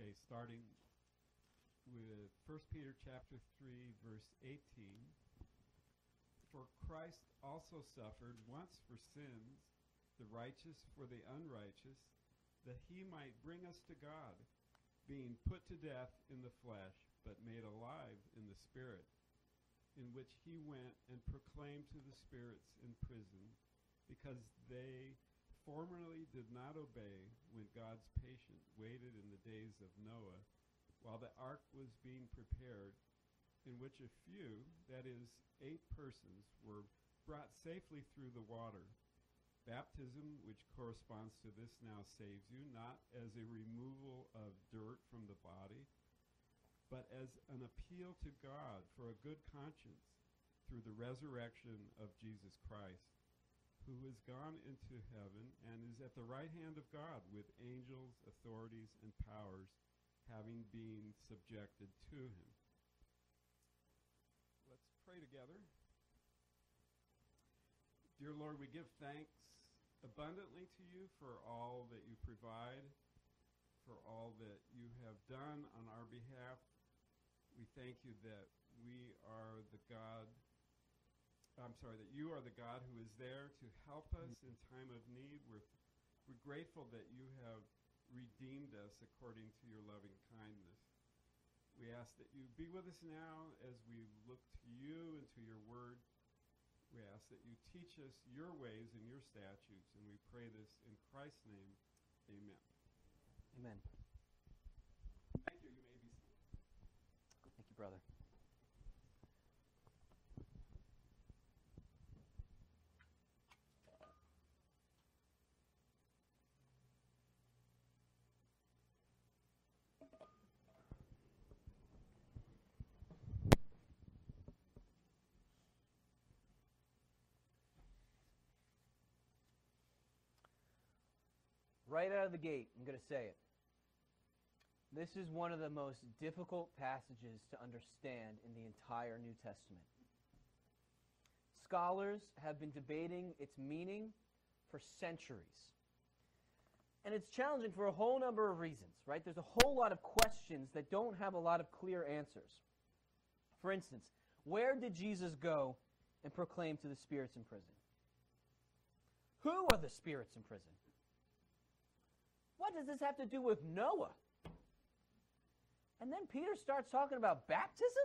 today, starting with 1 Peter chapter 3, verse 18. For Christ also suffered once for sins, the righteous for the unrighteous, that he might bring us to God, being put to death in the flesh, but made alive in the Spirit, in which he went and proclaimed to the spirits in prison, because they formerly did not obey when God's patience waited in the days of Noah, while the ark was being prepared, in which a few, that is, 8 persons, were brought safely through the water. Baptism, which corresponds to this, now saves you, not as a removal of dirt from the body, but as an appeal to God for a good conscience through the resurrection of Jesus Christ, who has gone into heaven and is at the right hand of God with angels, authorities, and powers, having been subjected to him. Let's pray together. Dear Lord, we give thanks abundantly to you for all that you provide, for all that you have done on our behalf. We thank you that you are the God who is there to help us in time of need. We're grateful that you have redeemed us according to your loving kindness. We ask that you be with us now as we look to you and to your word. We ask that you teach us your ways and your statutes, and we pray this in Christ's name. Amen. Amen. Thank you. You may be seated. Thank you, brother. Right out of the gate, I'm going to say it. This is one of the most difficult passages to understand in the entire New Testament. Scholars have been debating its meaning for centuries. And it's challenging for a whole number of reasons, right? There's a whole lot of questions that don't have a lot of clear answers. For instance, where did Jesus go and proclaim to the spirits in prison? Who are the spirits in prison? What does this have to do with Noah? And then Peter starts talking about baptism?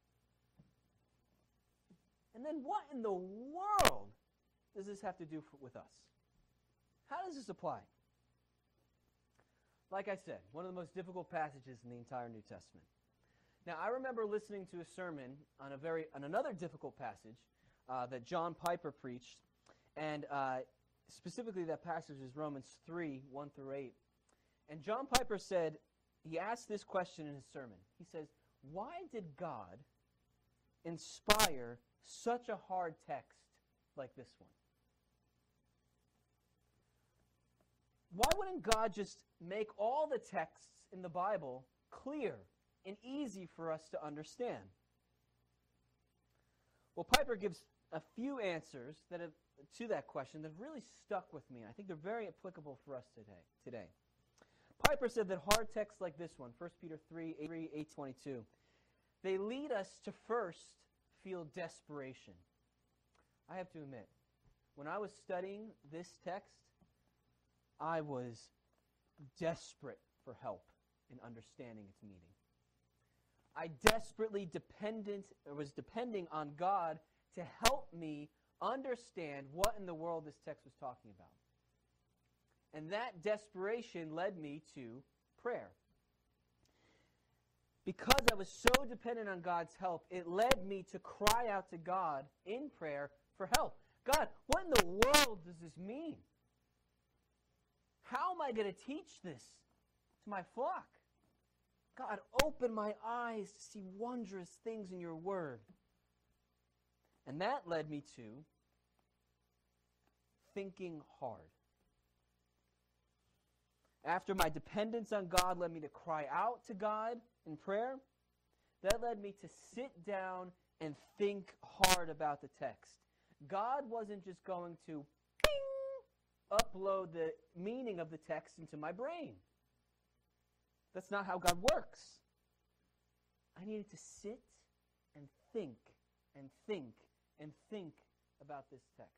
And then what in the world does this have to do with us? How does this apply? Like I said, one of the most difficult passages in the entire New Testament. Now, I remember listening to a sermon on another difficult passage that John Piper preached, and specifically that passage is Romans 3, 1 through 8. And John Piper said, he asked this question in his sermon. He says, why did God inspire such a hard text like this one? Why wouldn't God just make all the texts in the Bible clear and easy for us to understand? Well, Piper gives a few answers to that question that have really stuck with me, and I think they're very applicable for us today. Piper said that hard texts like this one, 1 Peter 3, 8:22, they lead us to first feel desperation. I have to admit, when I was studying this text, I was desperate for help in understanding its meaning. I desperately was depending on God to help me understand what in the world this text was talking about. And that desperation led me to prayer. Because I was so dependent on God's help, it led me to cry out to God in prayer for help. God, what in the world does this mean? How am I going to teach this to my flock? God, open my eyes to see wondrous things in your word. And that led me to thinking hard. After my dependence on God led me to cry out to God in prayer, that led me to sit down and think hard about the text. God wasn't just going to upload the meaning of the text into my brain. That's not how God works. I needed to sit and think and think and think about this text.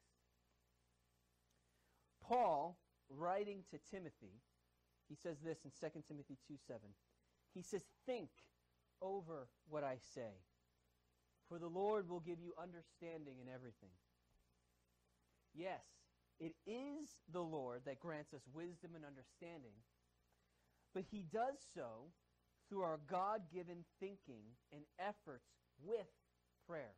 Paul, writing to Timothy, he says this in 2 Timothy 2:7. He says, think over what I say, for the Lord will give you understanding in everything. Yes, it is the Lord that grants us wisdom and understanding, but he does so through our God-given thinking and efforts with prayer.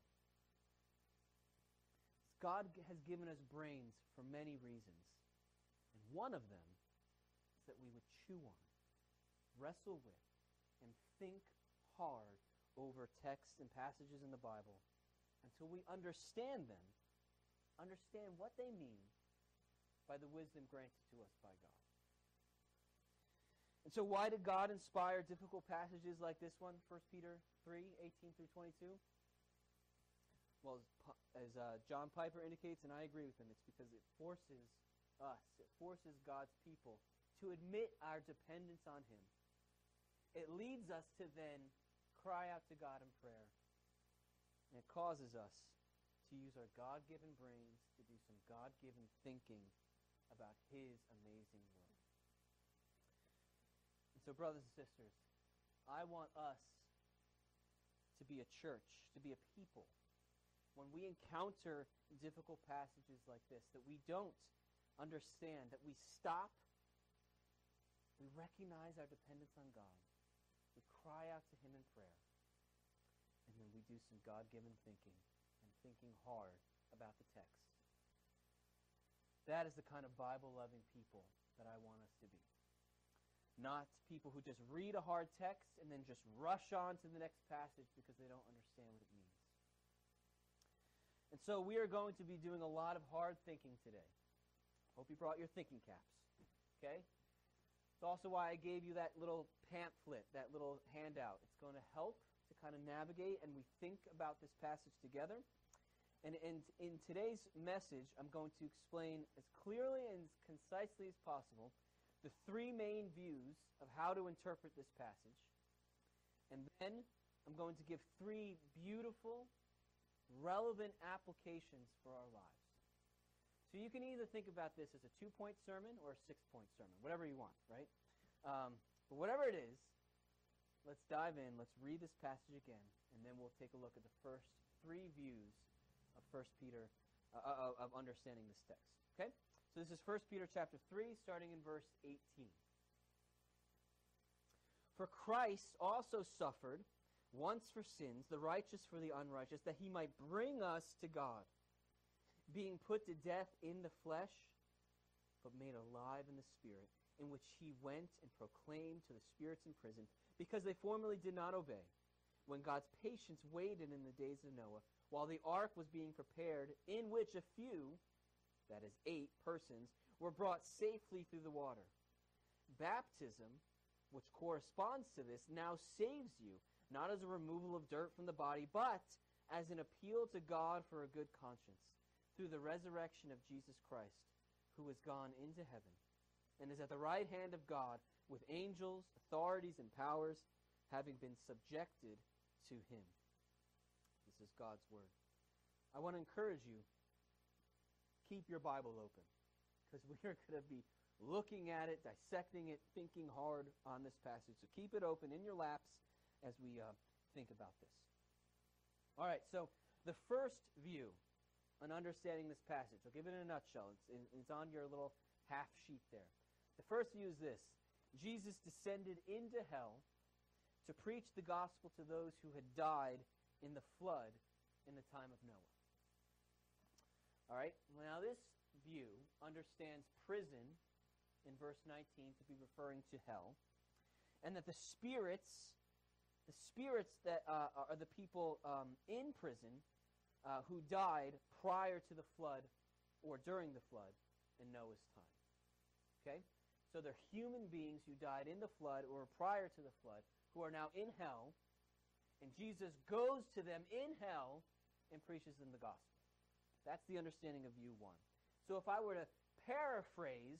God has given us brains for many reasons, and one of them is that we would chew on, wrestle with, and think hard over texts and passages in the Bible until we understand them, understand what they mean by the wisdom granted to us by God. And so why did God inspire difficult passages like this one, 1 Peter 3:18 through 22? Well, as John Piper indicates, and I agree with him, it's because it forces us, it forces God's people to admit our dependence on him. It leads us to then cry out to God in prayer. And it causes us to use our God-given brains to do some God-given thinking about his amazing word. And so, brothers and sisters, I want us to be a church, to be a people, when we encounter difficult passages like this, that we don't understand, that we stop, we recognize our dependence on God, we cry out to him in prayer, and then we do some God-given thinking and thinking hard about the text. That is the kind of Bible-loving people that I want us to be. Not people who just read a hard text and then just rush on to the next passage because they don't understand what it means. And so we are going to be doing a lot of hard thinking today. Hope you brought your thinking caps. Okay? It's also why I gave you that little pamphlet, that little handout. It's going to help to kind of navigate and we think about this passage together. And in today's message, I'm going to explain as clearly and as concisely as possible the three main views of how to interpret this passage. And then I'm going to give three beautiful, relevant applications for our lives. So you can either think about this as a 2-point sermon or a 6-point sermon, whatever you want, right? But whatever it is, let's dive in, let's read this passage again, and then we'll take a look at the first three views of 1 Peter, of understanding this text. Okay? So this is 1 Peter chapter 3, starting in verse 18. For Christ also suffered once for sins, the righteous for the unrighteous, that he might bring us to God, being put to death in the flesh, but made alive in the Spirit, in which he went and proclaimed to the spirits in prison, because they formerly did not obey, when God's patience waited in the days of Noah, while the ark was being prepared, in which a few, that is 8 persons, were brought safely through the water. Baptism, which corresponds to this, now saves you, not as a removal of dirt from the body, but as an appeal to God for a good conscience, through the resurrection of Jesus Christ, who has gone into heaven, and is at the right hand of God, with angels, authorities, and powers, having been subjected to him. This is God's word. I want to encourage you, keep your Bible open, because we are going to be looking at it, dissecting it, thinking hard on this passage. So keep it open in your laps as we think about this. All right, so the first view on understanding this passage, I'll give it in a nutshell. It's on your little half sheet there. The first view is this: Jesus descended into hell to preach the gospel to those who had died in the flood in the time of Noah. All right, now this view understands prison in verse 19 to be referring to hell, and that the spirits that are the people in prison who died prior to the flood or during the flood in Noah's time. Okay? So they're human beings who died in the flood or prior to the flood who are now in hell, and Jesus goes to them in hell and preaches them the gospel. That's the understanding of view 1. So if I were to paraphrase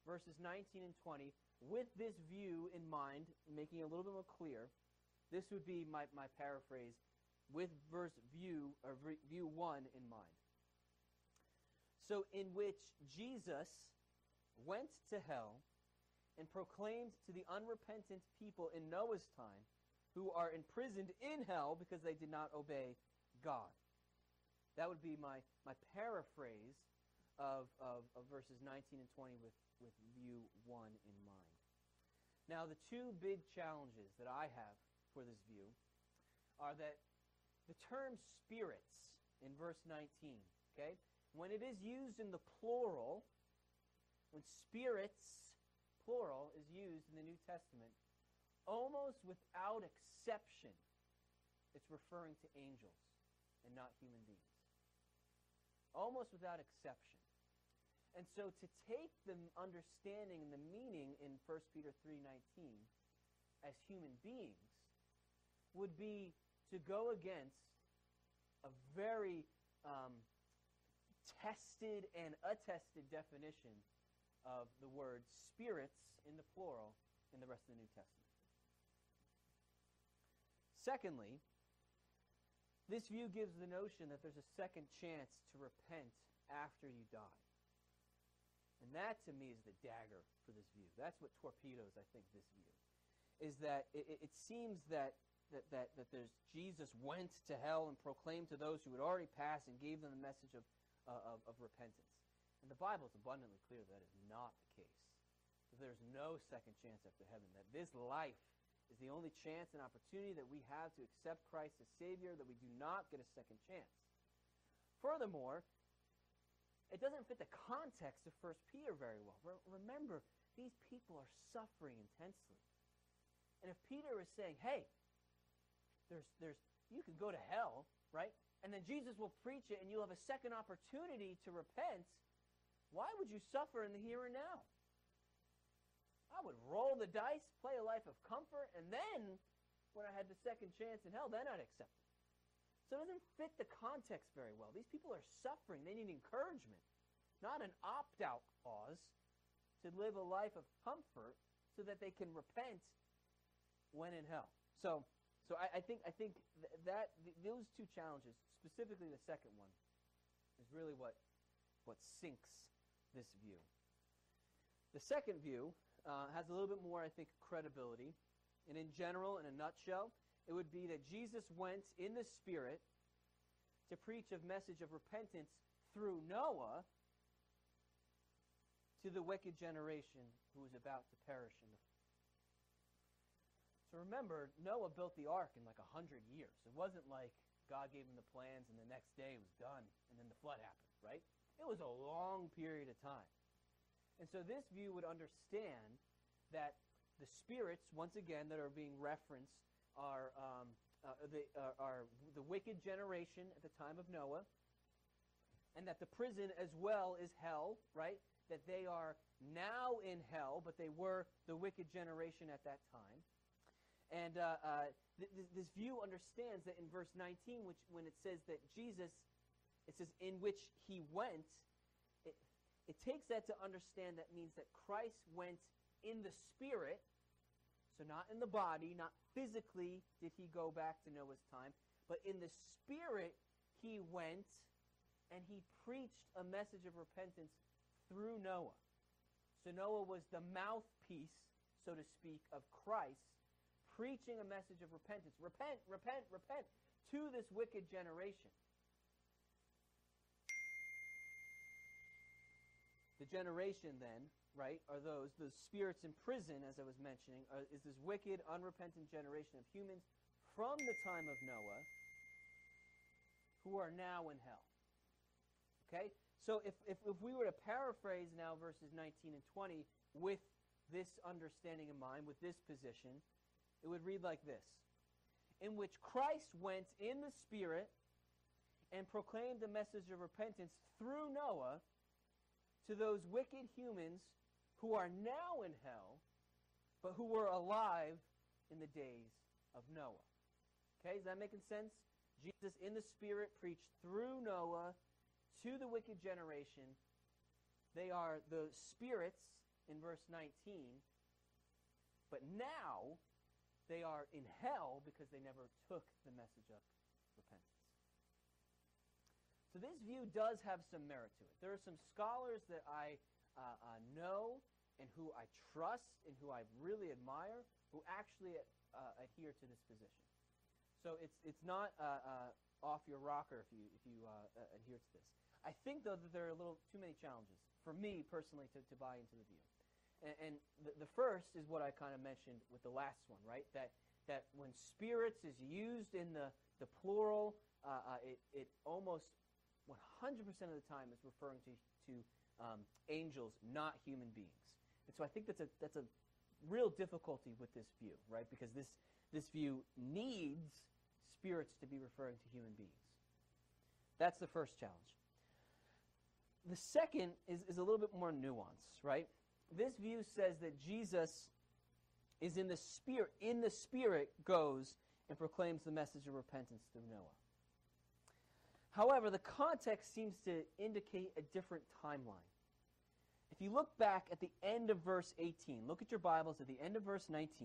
verses 19 and 20, with this view in mind, making it a little bit more clear, this would be my paraphrase, with view 1 in mind. So in which Jesus went to hell and proclaimed to the unrepentant people in Noah's time, who are imprisoned in hell because they did not obey God. That would be my paraphrase of verses 19 and 20 with view 1 in mind. Now, the two big challenges that I have for this view are that the term spirits in verse 19, okay, when it is used in the plural, when spirits, plural, is used in the New Testament, almost without exception, it's referring to angels and not human beings. Almost without exception. And so to take the understanding and the meaning in 1 Peter 3:19 as human beings would be to go against a very tested and attested definition of the word spirits in the plural in the rest of the New Testament. Secondly, this view gives the notion that there's a second chance to repent after you die. And that, to me, is the dagger for this view. That's what torpedoes, I think, this view. Is that it seems that there's Jesus went to hell and proclaimed to those who had already passed and gave them the message of repentance. And the Bible is abundantly clear that is not the case. That there's no second chance after heaven. That this life is the only chance and opportunity that we have to accept Christ as Savior, that we do not get a second chance. Furthermore, it doesn't fit the context of 1 Peter very well. Remember, these people are suffering intensely. And if Peter is saying, hey, you can go to hell, right? And then Jesus will preach it and you'll have a second opportunity to repent, why would you suffer in the here and now? I would roll the dice, play a life of comfort, and then when I had the second chance in hell, then I'd accept it. So it doesn't fit the context very well. These people are suffering. They need encouragement, not an opt-out clause to live a life of comfort so that they can repent when in hell. So I think that those two challenges, specifically the second one, is really what sinks this view. The second view has a little bit more, I think, credibility. And in general, in a nutshell, it would be that Jesus went in the Spirit to preach a message of repentance through Noah to the wicked generation who was about to perish in the flood. So remember, Noah built the ark in like 100 years. It wasn't like God gave him the plans and the next day it was done and then the flood happened, right? It was a long period of time. And so this view would understand that the spirits, once again, that are being referenced are the wicked generation at the time of Noah, and that the prison as well is hell, right? That they are now in hell, but they were the wicked generation at that time. And this view understands that in verse 19, when it says that Jesus, it says, in which he went, it takes that to understand that means that Christ went in the Spirit, so not in the body, not physically did he go back to Noah's time, but in the Spirit he went and he preached a message of repentance through Noah. So Noah was the mouthpiece, so to speak, of Christ, preaching a message of repentance. Repent, repent, repent to this wicked generation. The generation then, right, are the spirits in prison, as I was mentioning, is this wicked, unrepentant generation of humans from the time of Noah who are now in hell. Okay? So if we were to paraphrase now verses 19 and 20 with this understanding in mind, with this position, it would read like this. In which Christ went in the Spirit and proclaimed the message of repentance through Noah to those wicked humans who are now in hell, but who were alive in the days of Noah. Okay, is that making sense? Jesus in the Spirit preached through Noah to the wicked generation. They are the spirits in verse 19, but now they are in hell because they never took the message of repentance. So this view does have some merit to it. There are some scholars that I know and who I trust and who I really admire who actually adhere to this position. So it's not off your rocker if you adhere to this. I think, though, that there are a little too many challenges for me personally to buy into the view. And the first is what I kind of mentioned with the last one, right? That when spirits is used in the plural, it almost 100% of the time is referring to angels, not human beings. And so I think that's a real difficulty with this view, right? Because this view needs spirits to be referring to human beings. That's the first challenge. The second is a little bit more nuanced, right? This view says that Jesus is in the Spirit goes and proclaims the message of repentance through Noah. However, the context seems to indicate a different timeline. If you look back at the end of verse 18, look at your Bibles at the end of verse 19,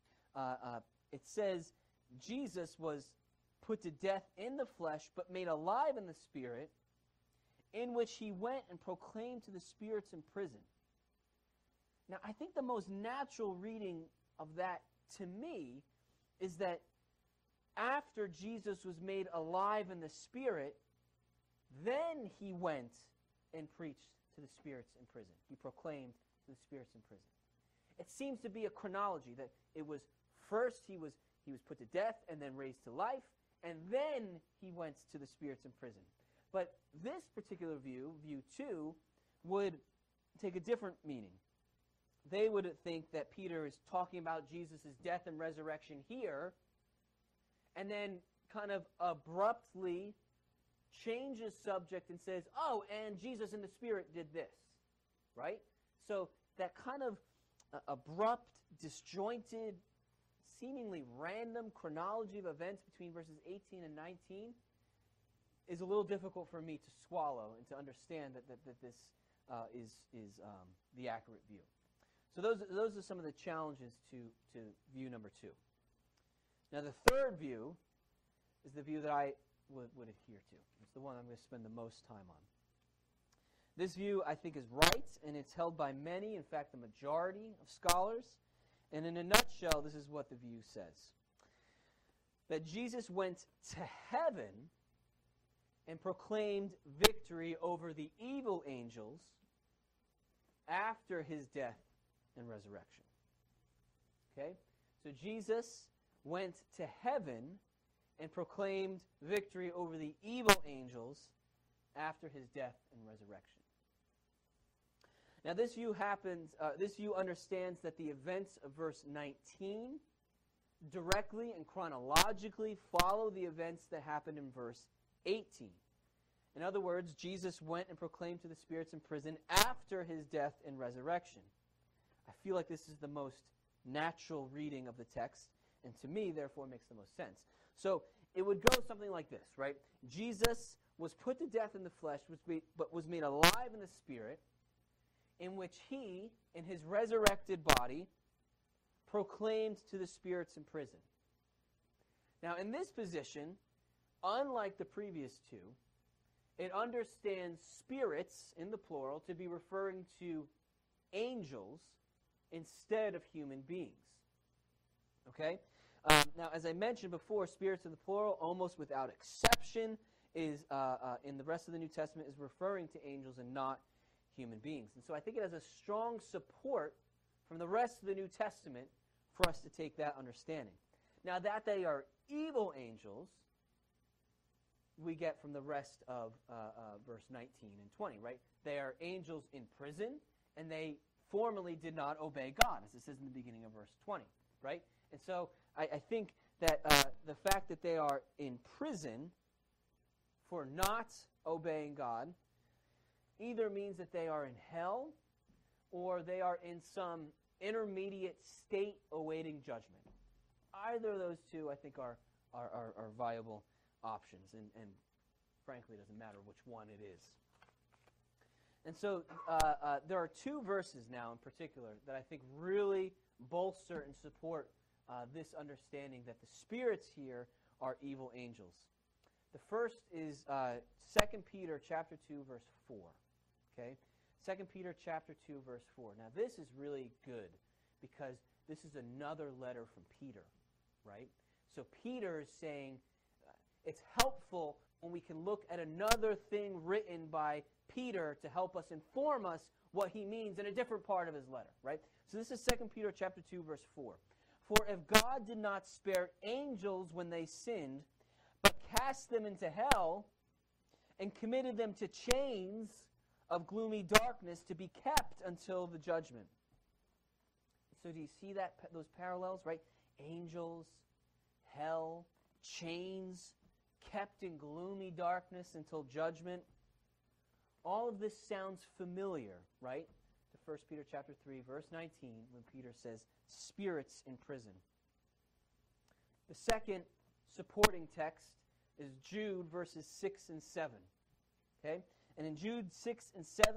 it says, Jesus was put to death in the flesh, but made alive in the Spirit, in which he went and proclaimed to the spirits in prison. Now, I think the most natural reading of that to me is that after Jesus was made alive in the Spirit, then he went and preached to the spirits in prison. He proclaimed to the spirits in prison. It seems to be a chronology, that it was first he was put to death and then raised to life, and then he went to the spirits in prison. But this particular view, view 2, would take a different meaning. They would think that Peter is talking about Jesus' death and resurrection here, and then kind of abruptly changes subject and says, oh, and Jesus in the Spirit did this, right? So that kind of abrupt, disjointed, seemingly random chronology of events between verses 18 and 19 is a little difficult for me to swallow and to understand that this is the accurate view. So those are some of the challenges to view number 2. Now the third view is the view that I would adhere to. It's the one I'm going to spend the most time on. This view, I think, is right, and it's held by many, in fact, the majority of scholars. And in a nutshell, this is what the view says. That Jesus went to heaven and proclaimed victory over the evil angels after his death and resurrection. Okay? So Jesus went to heaven and proclaimed victory over the evil angels after his death and resurrection. Now this view understands that the events of verse 19 directly and chronologically follow the events that happened in verse 18. In other words, Jesus went and proclaimed to the spirits in prison after his death and resurrection. I feel like this is the most natural reading of the text, and to me, therefore, makes the most sense. So it would go something like this, right? Jesus was put to death in the flesh, but was made alive in the Spirit, in which he, in his resurrected body, proclaimed to the spirits in prison. Now, in this position, unlike the previous two, it understands spirits, in the plural, to be referring to angels instead of human beings. Okay? Now, as I mentioned before, spirits in the plural, almost without exception, is in the rest of the New Testament, is referring to angels and not human beings. And so I think it has a strong support from the rest of the New Testament for us to take that understanding. Now, that they are evil angels, we get from the rest of verse 19 and 20, right? They are angels in prison, and they formerly did not obey God, as it says in the beginning of verse 20, right? And so I think that the fact that they are in prison for not obeying God either means that they are in hell or they are in some intermediate state awaiting judgment. Either of those two, I think, are viable options, and frankly, it doesn't matter which one it is. And so there are two verses now in particular that I think really bolster and support this understanding that the spirits here are evil angels. The first is 2 Peter chapter 2, verse 4. Okay? 2 Peter chapter 2, verse 4. Now this is really good because this is another letter from Peter, right? So Peter is saying it's helpful when we can look at another thing written by Peter to help us inform us what he means in a different part of his letter, right? So this is 2 Peter chapter 2, verse 4. For if God did not spare angels when they sinned, but cast them into hell and committed them to chains of gloomy darkness to be kept until the judgment. So do you see those parallels, right? Angels, hell, chains, kept in gloomy darkness until judgment. All of this sounds familiar, right? To 1 Peter chapter 3, verse 19, when Peter says, spirits in prison. The second supporting text is Jude verses 6 and 7. Okay? And in Jude 6 and 7,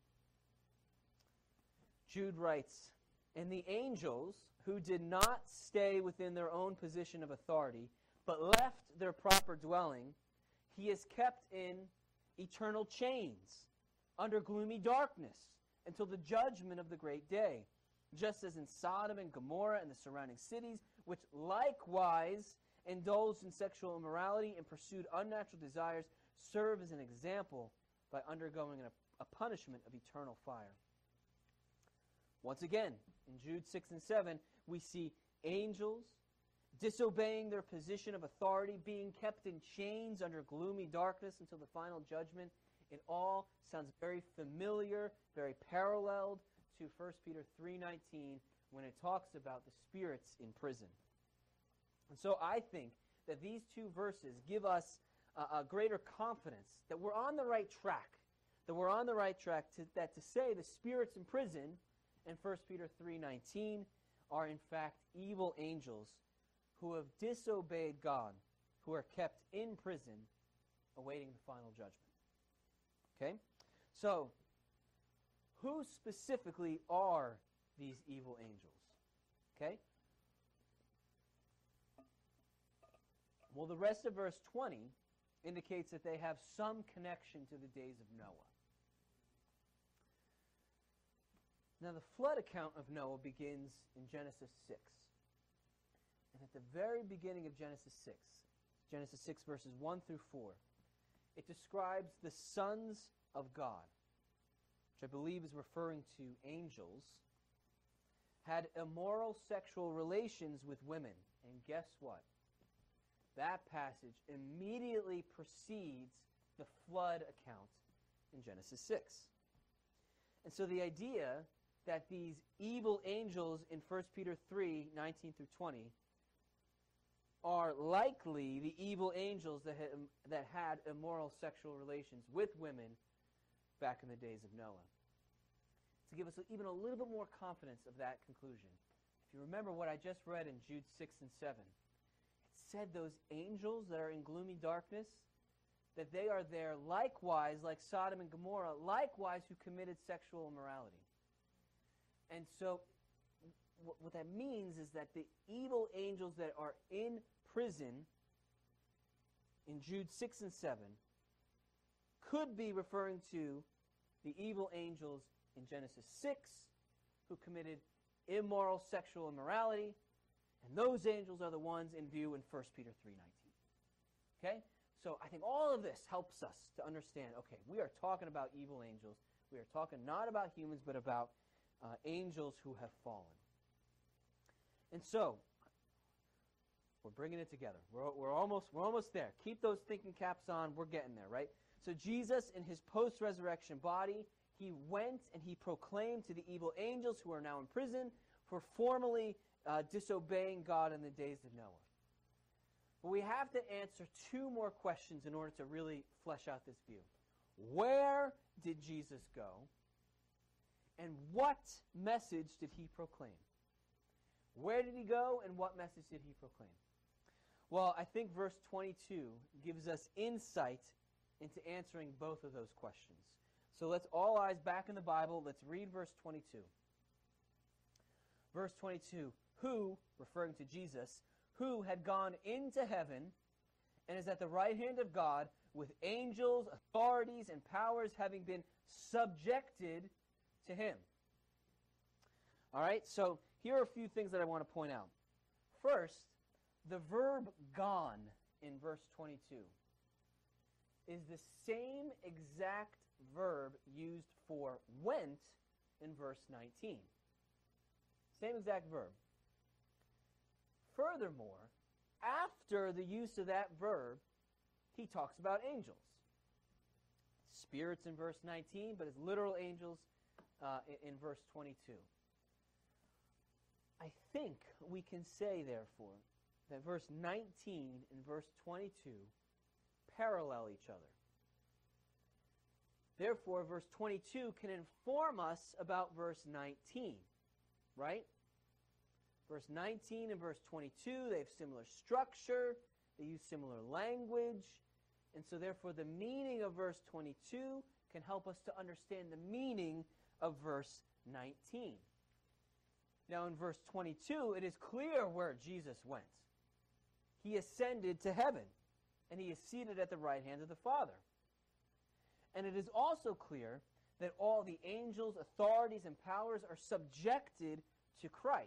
Jude writes, and the angels who did not stay within their own position of authority, but left their proper dwelling, he is kept in eternal chains, under gloomy darkness, until the judgment of the great day. Just as in Sodom and Gomorrah and the surrounding cities, which likewise indulged in sexual immorality and pursued unnatural desires, serve as an example by undergoing a punishment of eternal fire. Once again, in Jude 6 and 7, we see angels disobeying their position of authority, being kept in chains under gloomy darkness until the final judgment. It all sounds very familiar, very paralleled to 1 Peter 3:19 when it talks about the spirits in prison. And so I think that these two verses give us a greater confidence that we're on the right track, to say the spirits in prison in 1 Peter 3:19 are in fact evil angels who have disobeyed God, who are kept in prison awaiting the final judgment. Okay? So, who specifically are these evil angels? Okay? Well, the rest of verse 20 indicates that they have some connection to the days of Noah. Now, the flood account of Noah begins in Genesis 6. And at the very beginning of Genesis 6 verses 1 through 4, it describes the sons of God, which I believe is referring to angels, had immoral sexual relations with women. And guess what? That passage immediately precedes the flood account in Genesis 6. And so the idea that these evil angels in 1 Peter 3:19 through 20 are likely the evil angels that had immoral sexual relations with women back in the days of Noah. To give us even a little bit more confidence of that conclusion, if you remember what I just read in Jude 6 and 7, it said those angels that are in gloomy darkness, that they are there likewise, like Sodom and Gomorrah, likewise who committed sexual immorality. And so what that means is that the evil angels that are in prison in Jude 6 and 7 could be referring to the evil angels in Genesis 6 who committed immoral sexual immorality, and those angels are the ones in view in 1 Peter 3:19. Okay? So I think all of this helps us to understand, okay, we are talking about evil angels. We are talking not about humans, but about angels who have fallen. And so, we're bringing it together. We're almost there. Keep those thinking caps on. We're getting there, right? So Jesus, in his post-resurrection body, he went and he proclaimed to the evil angels who are now in prison for formally disobeying God in the days of Noah. But we have to answer two more questions in order to really flesh out this view. Where did Jesus go? And what message did he proclaim? Where did he go, and what message did he proclaim? Well, I think verse 22 gives us insight into answering both of those questions. So let's all eyes back in the Bible. Let's read verse 22. Verse 22, who, referring to Jesus, who had gone into heaven and is at the right hand of God with angels, authorities, and powers having been subjected to him. All right, so here are a few things that I want to point out. First, the verb gone in verse 22 is the same exact verb used for went in verse 19. Same exact verb. Furthermore, after the use of that verb, he talks about angels. Spirits in verse 19, but as literal angels in verse 22. I think we can say, therefore, that verse 19 and verse 22 parallel each other. Therefore, verse 22 can inform us about verse 19, right? Verse 19 and verse 22, they have similar structure, they use similar language, and so therefore the meaning of verse 22 can help us to understand the meaning of verse 19. Now in verse 22, it is clear where Jesus went. He ascended to heaven, and he is seated at the right hand of the Father. And it is also clear that all the angels, authorities, and powers are subjected to Christ.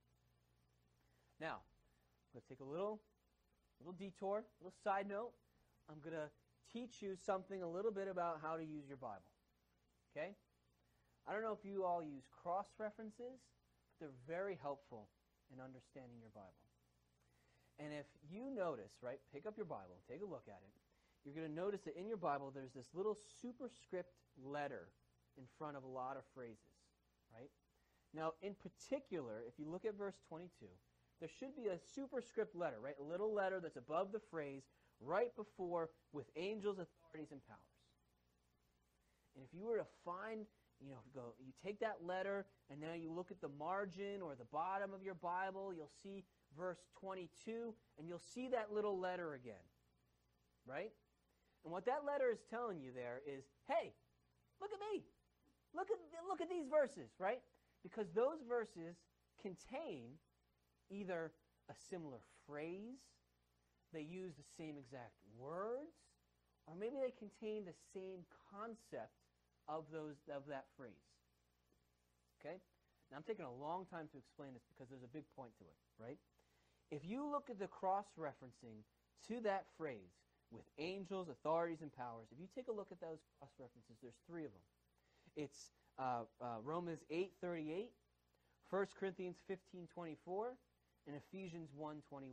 Now, I'm going to take a little detour, a little side note. I'm going to teach you something a little bit about how to use your Bible. Okay? I don't know if you all use cross-references, but they're very helpful in understanding your Bible. And if you notice, right, pick up your Bible, take a look at it, you're going to notice that in your Bible there's this little superscript letter in front of a lot of phrases, right? Now, in particular, if you look at verse 22, there should be a superscript letter, right? A little letter that's above the phrase right before with angels, authorities, and powers. And if you were to find, you take that letter and now you look at the margin or the bottom of your Bible, you'll see verse 22 and you'll see that little letter again, right? And what that letter is telling you there is, hey, look at me. Look at these verses, right? Because those verses contain either a similar phrase, they use the same exact words, or maybe they contain the same concept of that phrase. Okay? Now I'm taking a long time to explain this because there's a big point to it, right? If you look at the cross-referencing to that phrase with angels, authorities, and powers, if you take a look at those cross-references, there's three of them. It's Romans 8:38, 1 Corinthians 15:24, and Ephesians 1:21.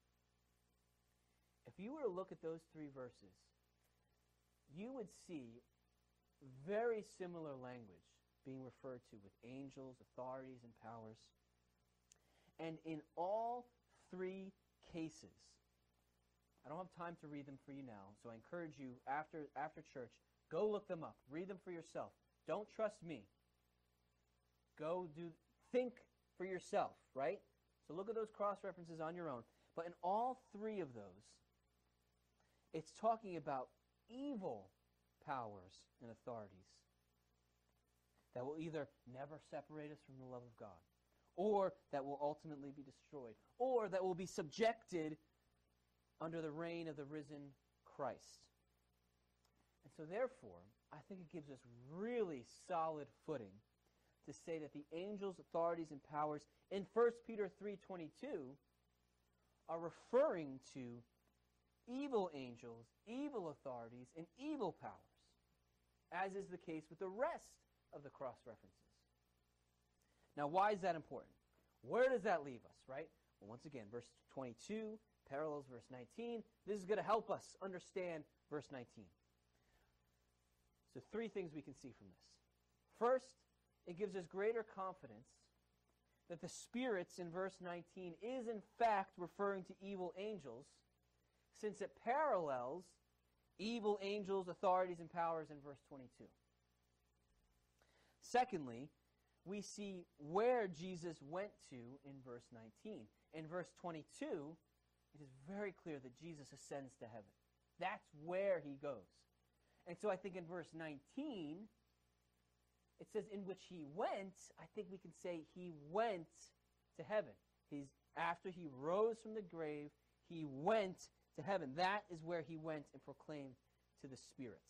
If you were to look at those three verses, you would see very similar language being referred to with angels, authorities, and powers. And in all three cases, I don't have time to read them for you now, so I encourage you after church, go look them up. Read them for yourself. Don't trust me. Think for yourself, right? So look at those cross-references on your own. But in all three of those, it's talking about evil powers and authorities that will either never separate us from the love of God, or that will ultimately be destroyed, or that will be subjected under the reign of the risen Christ. And so therefore, I think it gives us really solid footing to say that the angels, authorities, and powers in 1 Peter 3:22 are referring to evil angels, evil authorities, and evil powers, as is the case with the rest of the cross-references. Now, why is that important? Where does that leave us, right? Well, once again, verse 22 parallels verse 19. This is going to help us understand verse 19. So three things we can see from this. First, it gives us greater confidence that the spirits in verse 19 is in fact referring to evil angels, since it parallels evil angels, authorities, and powers in verse 22. Secondly, we see where Jesus went to in verse 19. In verse 22, it is very clear that Jesus ascends to heaven. That's where he goes. And so I think in verse 19, it says, in which he went, I think we can say he went to heaven. After he rose from the grave, he went to heaven. That is where he went and proclaimed to the spirits.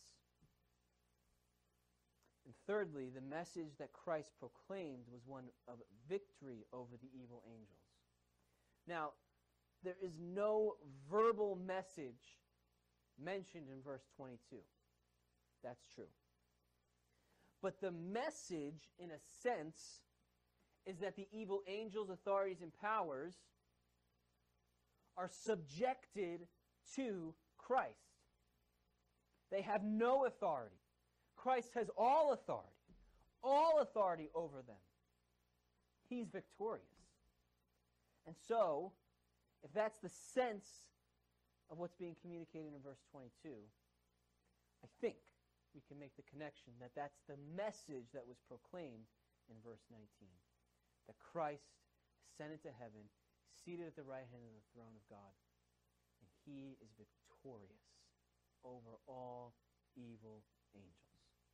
And thirdly, the message that Christ proclaimed was one of victory over the evil angels. Now, there is no verbal message mentioned in verse 22. That's true. But the message, in a sense, is that the evil angels, authorities, and powers are subjected to Christ. They have no authority. Christ has all authority over them. He's victorious. And so, if that's the sense of what's being communicated in verse 22, I think we can make the connection that that's the message that was proclaimed in verse 19. That Christ ascended to heaven, seated at the right hand of the throne of God, and he is victorious over all evil angels.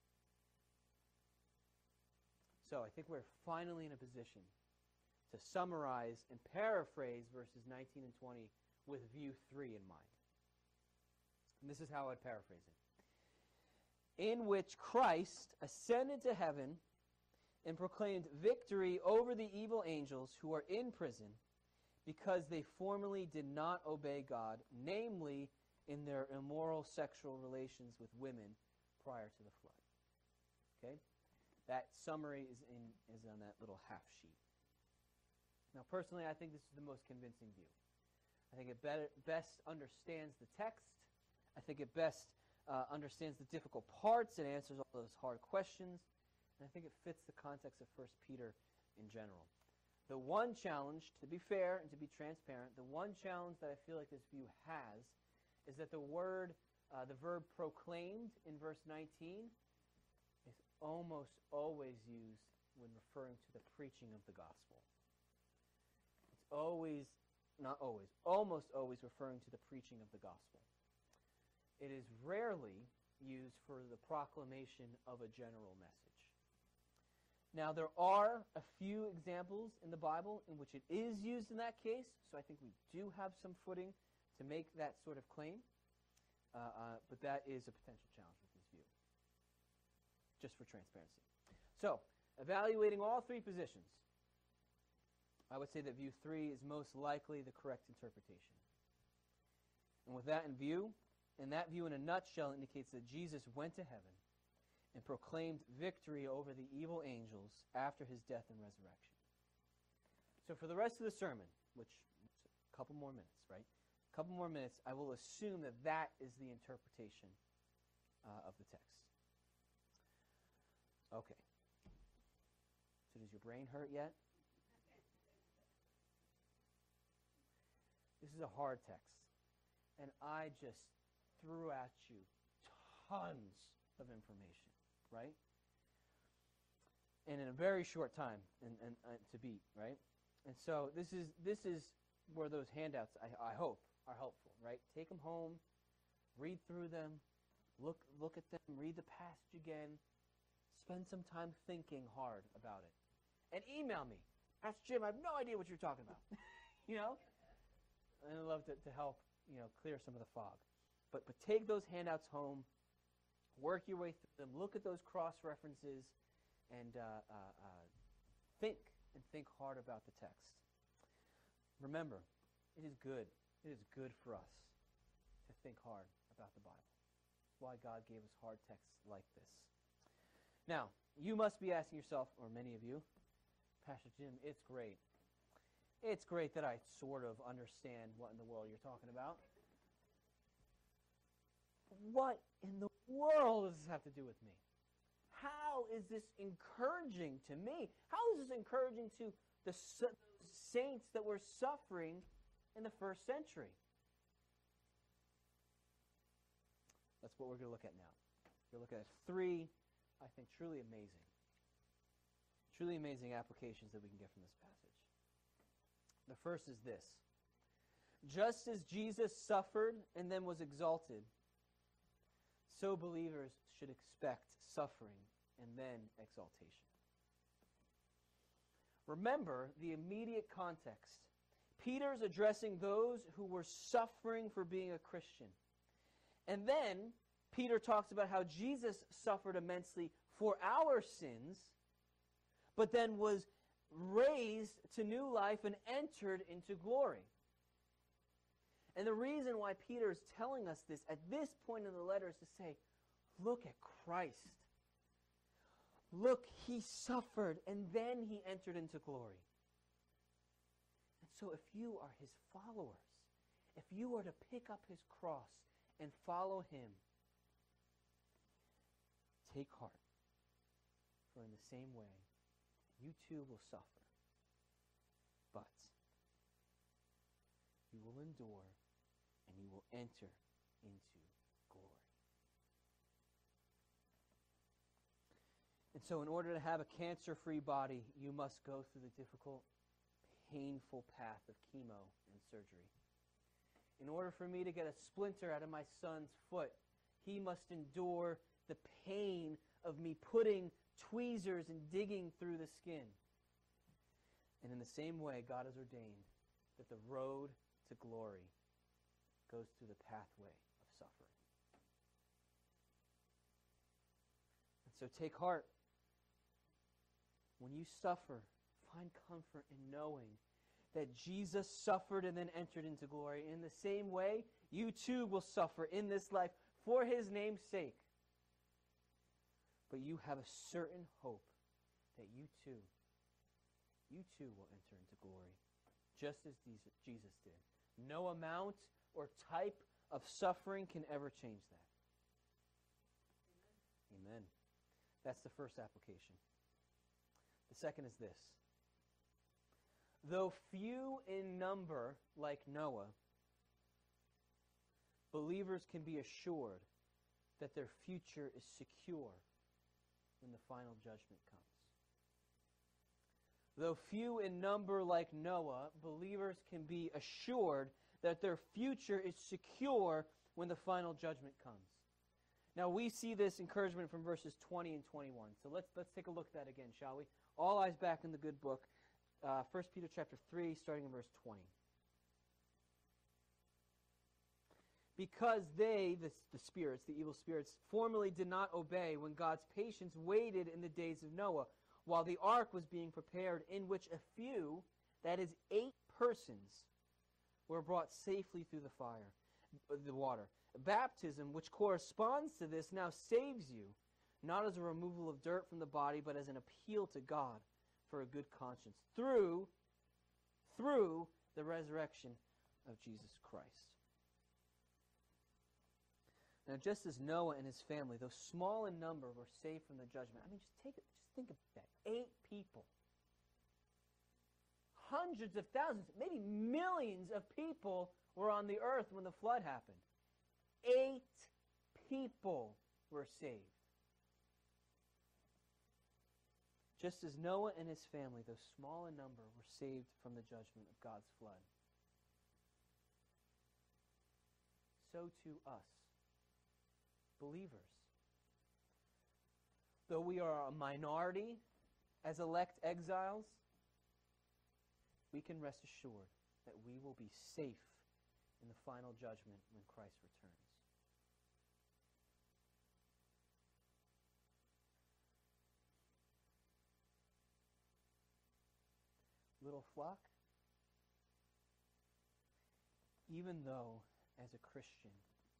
So I think we're finally in a position to summarize and paraphrase verses 19 and 20 with view 3 in mind. And this is how I'd paraphrase it. In which Christ ascended to heaven and proclaimed victory over the evil angels who are in prison because they formerly did not obey God, namely in their immoral sexual relations with women prior to the flood. Okay? That summary is on that little half sheet. Now, personally, I think this is the most convincing view. I think it best understands the text. I think it best understands the difficult parts and answers all those hard questions. And I think it fits the context of 1 Peter in general. The one challenge, to be fair and to be transparent, the one challenge that I feel like this view has is that the verb proclaimed in verse 19 is almost always used when referring to the preaching of the gospel. It's always, not always, almost always referring to the preaching of the gospel. It is rarely used for the proclamation of a general message. Now, there are a few examples in the Bible in which it is used in that case, so I think we do have some footing to make that sort of claim, but that is a potential challenge with this view, just for transparency. So, evaluating all three positions, I would say that view 3 is most likely the correct interpretation. And with that in view, that view in a nutshell indicates that Jesus went to heaven and proclaimed victory over the evil angels after his death and resurrection. So for the rest of the sermon, which is a couple more minutes, right? A couple more minutes, I will assume that that is the interpretation of the text. Okay. So does your brain hurt yet? This is a hard text. And I just threw at you tons of information, right? And in a very short time and to beat, right? And so this is where those handouts, I hope, are helpful, right? Take them home, read through them, look at them, read the passage again, spend some time thinking hard about it. And email me. Ask Jim, I have no idea what you're talking about. You know? And I'd love to help, clear some of the fog. But take those handouts home, work your way through them, look at those cross-references, and think hard about the text. Remember, it is good for us to think hard about the Bible. That's why God gave us hard texts like this. Now, you must be asking yourself, or many of you, Pastor Jim, it's great. It's great that I sort of understand what in the world you're talking about. What in the world does this have to do with me? How is this encouraging to me? How is this encouraging to the saints that were suffering in the first century? That's what we're going to look at now. We're going to look at 3, I think, truly amazing applications that we can get from this passage. The first is this. Just as Jesus suffered and then was exalted, so believers should expect suffering and then exaltation. Remember the immediate context. Peter's addressing those who were suffering for being a Christian. And then Peter talks about how Jesus suffered immensely for our sins, but then was raised to new life and entered into glory. And the reason why Peter is telling us this at this point in the letter is to say, look at Christ. Look, he suffered and then he entered into glory. And so if you are his followers, if you are to pick up his cross and follow him, take heart. For in the same way, you too will suffer. But you will endure and you will enter into glory. And so in order to have a cancer-free body, you must go through the difficult, painful path of chemo and surgery. In order for me to get a splinter out of my son's foot, he must endure the pain of me putting tweezers and digging through the skin. And in the same way, God has ordained that the road to glory goes through the pathway of suffering. And so take heart. When you suffer, find comfort in knowing that Jesus suffered and then entered into glory. In the same way, you too will suffer in this life for his name's sake. But you have a certain hope that you too will enter into glory, just as Jesus did. No amount or type of suffering can ever change that. Amen. That's the first application. The second is this. Though few in number like Noah, believers can be assured that their future is secure when the final judgment comes. Though few in number like Noah, believers can be assured that their future is secure when the final judgment comes. Now we see this encouragement from verses 20 and 21. So let's take a look at that again, shall we? All eyes back in the good book. 1 Peter chapter 3, starting in verse 20. Because they, the spirits, the evil spirits, formerly did not obey when God's patience waited in the days of Noah, while the ark was being prepared, in which a few, that is 8 persons, were brought safely through the water. Baptism, which corresponds to this, now saves you, not as a removal of dirt from the body, but as an appeal to God for a good conscience, through the resurrection of Jesus Christ. Now, just as Noah and his family, though small in number, were saved from the judgment. I mean, just think of that. 8 people. Hundreds of thousands, maybe millions of people were on the earth when the flood happened. 8 people were saved. Just as Noah and his family, though small in number, were saved from the judgment of God's flood, so too us, believers. Though we are a minority as elect exiles, we can rest assured that we will be safe in the final judgment when Christ returns. Little flock, even though as a Christian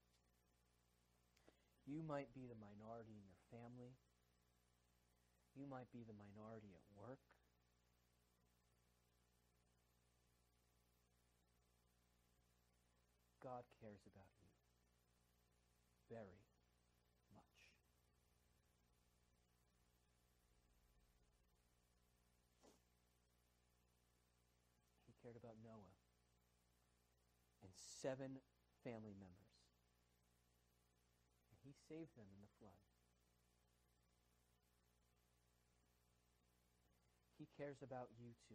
you might be the minority in your family, you might be the minority at work, God cares about you very much. He cared about Noah and 7 family members. And he saved them in the flood. He cares about you too.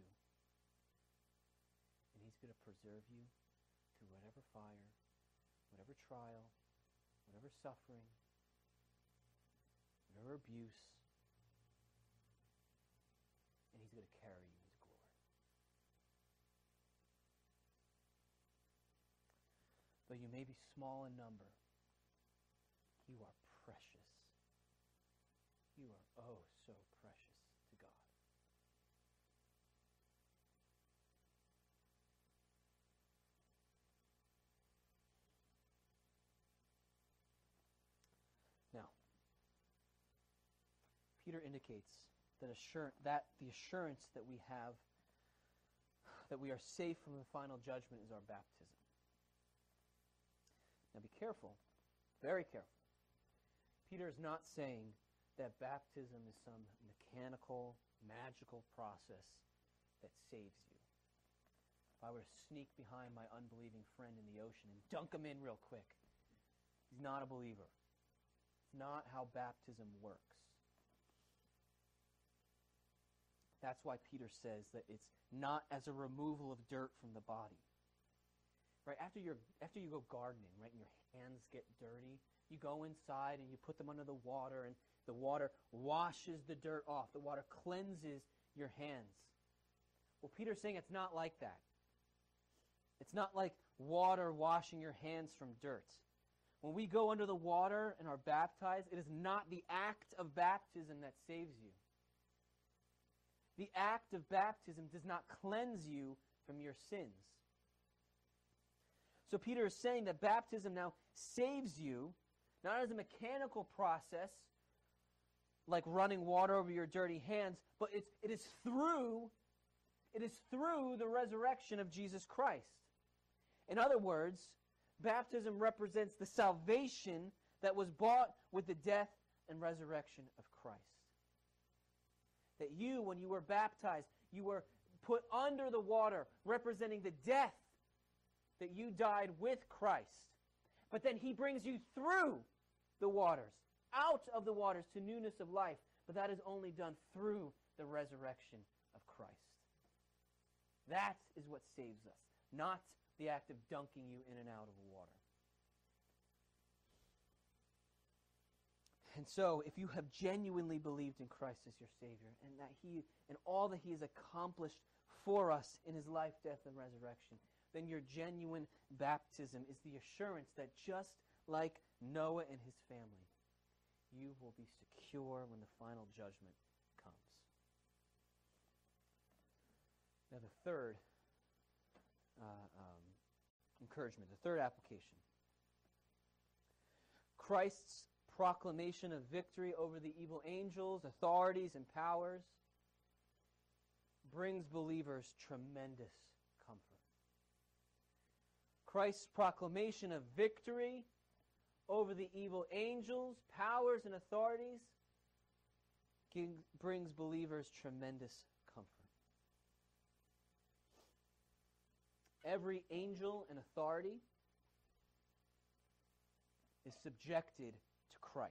And he's going to preserve you through whatever fire, whatever trial, whatever suffering, or abuse, and he's going to carry you into glory. Though you may be small in number, you are precious. You are oh so precious to God. Now, Peter indicates that the assurance that we have that we are safe from the final judgment is our baptism. Now be careful, very careful. Peter is not saying that baptism is some mechanical, magical process that saves you. If I were to sneak behind my unbelieving friend in the ocean and dunk him in real quick, he's not a believer. It's not how baptism works. That's why Peter says that it's not as a removal of dirt from the body. Right? After you go gardening, right, and your hands get dirty, you go inside and you put them under the water, and the water washes the dirt off. The water cleanses your hands. Well, Peter's saying it's not like that. It's not like water washing your hands from dirt. When we go under the water and are baptized, it is not the act of baptism that saves you. The act of baptism does not cleanse you from your sins. So Peter is saying that baptism now saves you, not as a mechanical process, like running water over your dirty hands, but it is through the resurrection of Jesus Christ. In other words, baptism represents the salvation that was bought with the death and resurrection of Christ. That you, when you were baptized, you were put under the water, representing the death that you died with Christ. But then he brings you through the waters, out of the waters to newness of life. But that is only done through the resurrection of Christ. That is what saves us, not the act of dunking you in and out of the water. And so, if you have genuinely believed in Christ as your Savior, and all that he has accomplished for us in his life, death, and resurrection, then your genuine baptism is the assurance that just like Noah and his family, you will be secure when the final judgment comes. Now the third encouragement, the third application. Christ's proclamation of victory over the evil angels, authorities, and powers brings believers tremendous comfort. Christ's proclamation of victory over the evil angels, powers, and authorities brings believers tremendous comfort. Every angel and authority is subjected to Christ.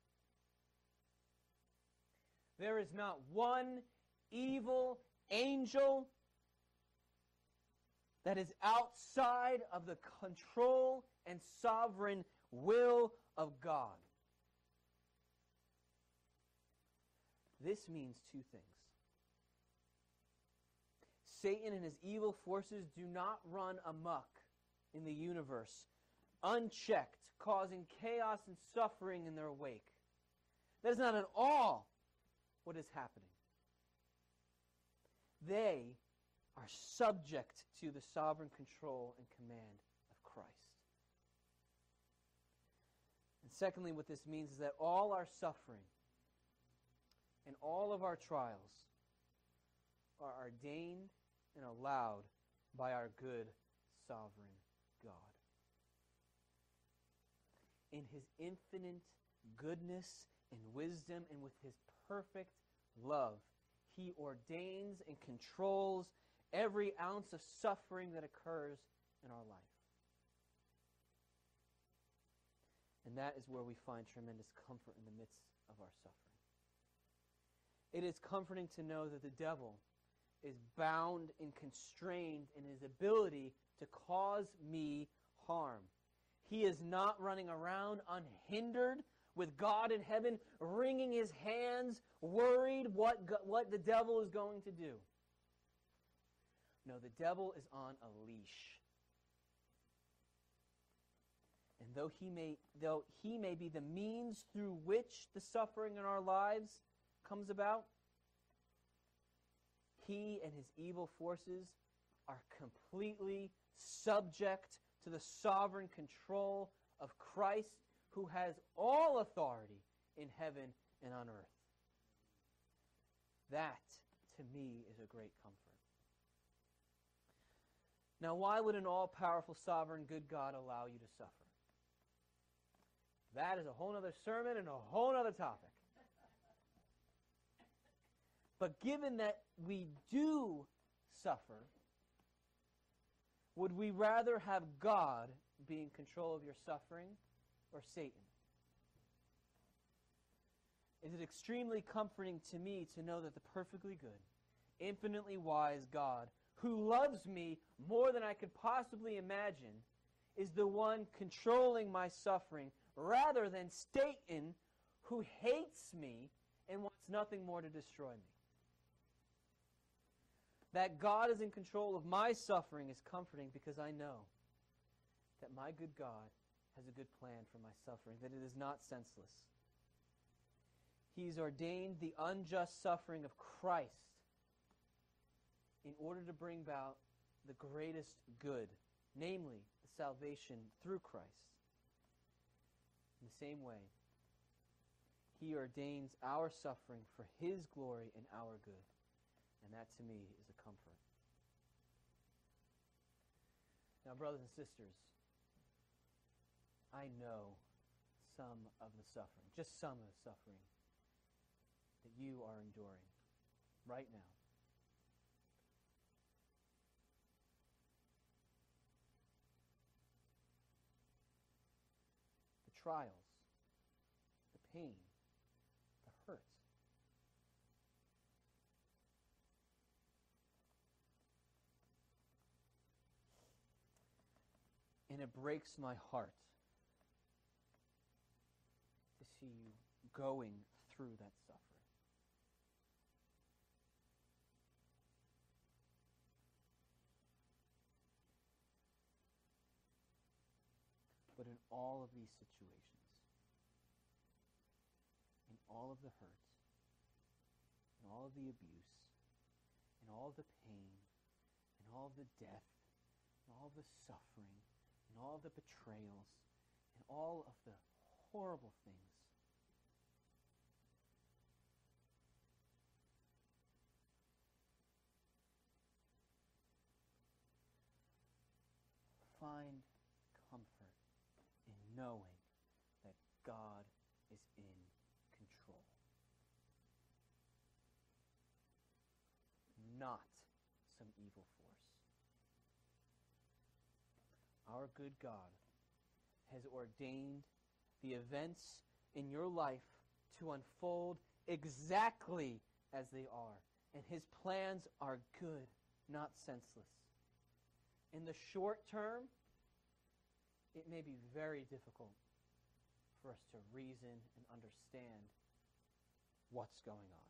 There is not one evil angel that is outside of the control and sovereign will of God. This means two things. Satan and his evil forces do not run amok in the universe, unchecked, causing chaos and suffering in their wake. That is not at all what is happening. They are subject to the sovereign control and command of Christ. And secondly, what this means is that all our suffering and all of our trials are ordained and allowed by our good sovereign God. In his infinite goodness and wisdom and with his perfect love, he ordains and controls every ounce of suffering that occurs in our life. And that is where we find tremendous comfort in the midst of our suffering. It is comforting to know that the devil is bound and constrained in his ability to cause me harm. He is not running around unhindered with God in heaven, wringing his hands, worried what the devil is going to do. No, the devil is on a leash. And though he may be the means through which the suffering in our lives comes about, he and his evil forces are completely subject to the sovereign control of Christ, who has all authority in heaven and on earth. That, to me, is a great comfort. Now, why would an all-powerful, sovereign, good God allow you to suffer? That is a whole other sermon and a whole other topic. But given that we do suffer, would we rather have God be in control of your suffering or Satan? It is extremely comforting to me to know that the perfectly good, infinitely wise God, who loves me more than I could possibly imagine, is the one controlling my suffering, rather than Satan, who hates me and wants nothing more to destroy me. That God is in control of my suffering is comforting, because I know that my good God has a good plan for my suffering, that it is not senseless. He's ordained the unjust suffering of Christ in order to bring about the greatest good, namely the salvation through Christ. In the same way, he ordains our suffering for his glory and our good. And that, to me, is a comfort. Now, brothers and sisters, I know some of the suffering, just some of the suffering that you are enduring right now. The trials, the pain, the hurt. And it breaks my heart to see you going through that suffering. But in all of these situations, in all of the hurt, in all of the abuse, in all of the pain, in all of the death, in all of the suffering, in all of the betrayals, in all of the horrible things, find comfort in knowing that God is in control. Not some evil force. Our good God has ordained the events in your life to unfold exactly as they are. And his plans are good, not senseless. In the short term, it may be very difficult for us to reason and understand what's going on.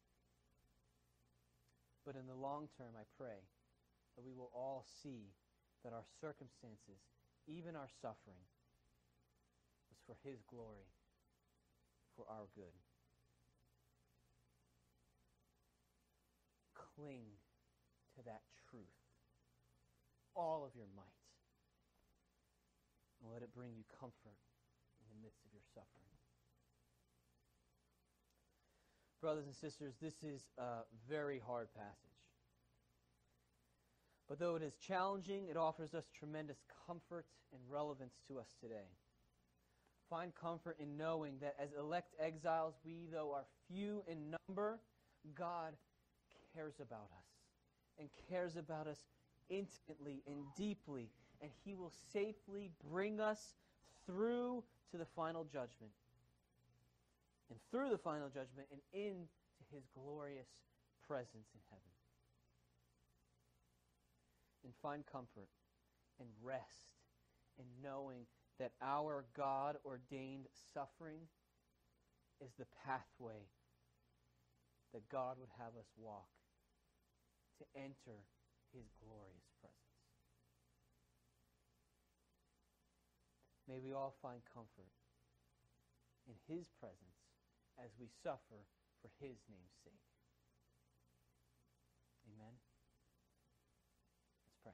But in the long term, I pray that we will all see that our circumstances, even our suffering, was for his glory, for our good. Cling to that truth, all of your might, and let it bring you comfort in the midst of your suffering. Brothers and sisters, this is a very hard passage. But though it is challenging, it offers us tremendous comfort and relevance to us today. Find comfort in knowing that as elect exiles, we, though are few in number, God cares about us and cares about us intimately and deeply, and he will safely bring us through to the final judgment. And through the final judgment and into his glorious presence in heaven. And find comfort and rest in knowing that our God-ordained suffering is the pathway that God would have us walk to enter his glorious presence. May we all find comfort in his presence as we suffer for his name's sake. Amen. Let's pray.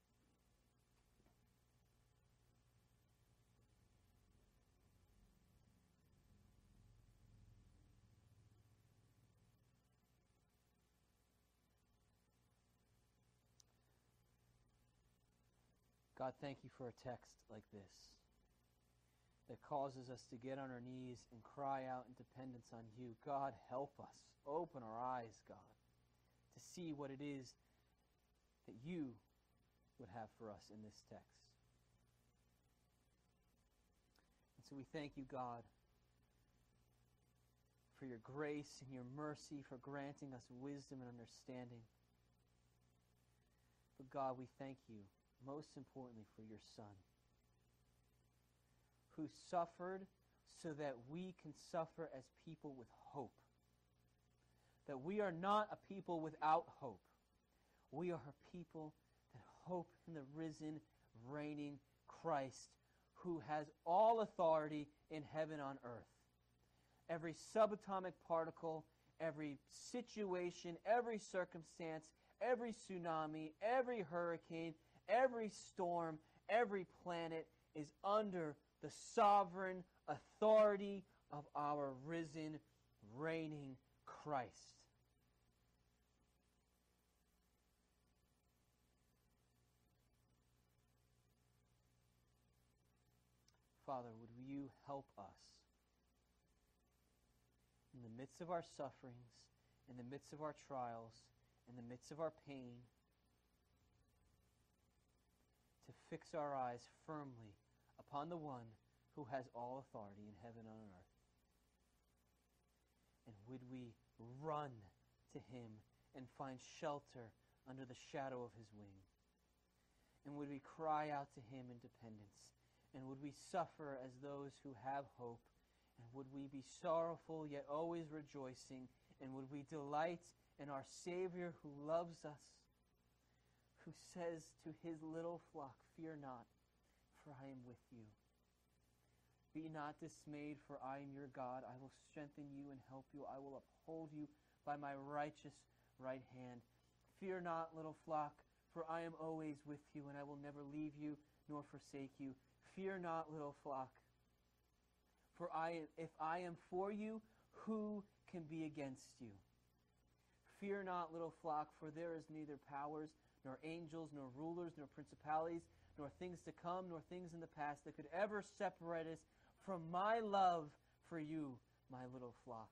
God, thank you for a text like this that causes us to get on our knees and cry out in dependence on you. God, help us. Open our eyes, God, to see what it is that you would have for us in this text. And so we thank you, God, for your grace and your mercy, for granting us wisdom and understanding. But God, we thank you most importantly for your Son, who suffered so that we can suffer as people with hope. That we are not a people without hope. We are a people that hope in the risen, reigning Christ, who has all authority in heaven on earth. Every subatomic particle, every situation, every circumstance, every tsunami, every hurricane, every storm, every planet is under the sovereign authority of our risen, reigning Christ. Father, would you help us in the midst of our sufferings, in the midst of our trials, in the midst of our pain, to fix our eyes firmly upon the one who has all authority in heaven and on earth. And would we run to him and find shelter under the shadow of his wing? And would we cry out to him in dependence? And would we suffer as those who have hope? And would we be sorrowful yet always rejoicing? And would we delight in our Savior who loves us, who says to his little flock, "Fear not, for I am with you. Be not dismayed, for I am your God. I will strengthen you and help you. I will uphold you by my righteous right hand. Fear not, little flock, for I am always with you, and I will never leave you nor forsake you. Fear not, little flock, for if I am for you, who can be against you? Fear not, little flock, for there is neither powers, nor angels, nor rulers, nor principalities, nor things to come, nor things in the past that could ever separate us from my love for you, my little flock."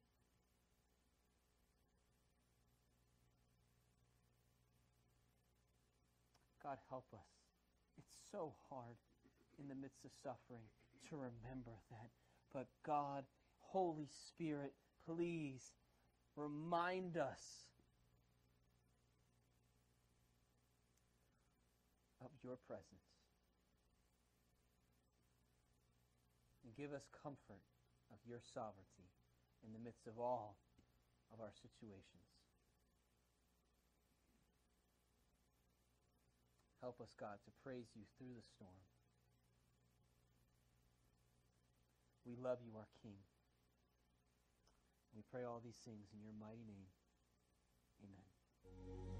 God, help us. It's so hard in the midst of suffering to remember that. But God, Holy Spirit, please remind us of your presence. And give us comfort of your sovereignty in the midst of all of our situations. Help us, God, to praise you through the storm. We love you, our King. We pray all these things in your mighty name. Amen.